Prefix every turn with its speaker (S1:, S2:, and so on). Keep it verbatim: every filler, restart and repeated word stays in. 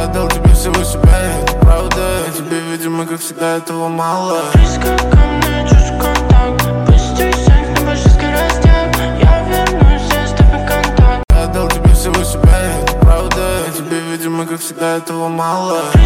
S1: Я дал тебе всего себя, и это правда. А тебе, видимо, как всегда, этого мало.
S2: Близко ко мне, чувствую контакт. Пусти всех на больших скоростях. Я вернусь, я с тобой контакт.
S1: Я дал тебе всего себя, и это правда. А тебе, видимо, как всегда, этого мало.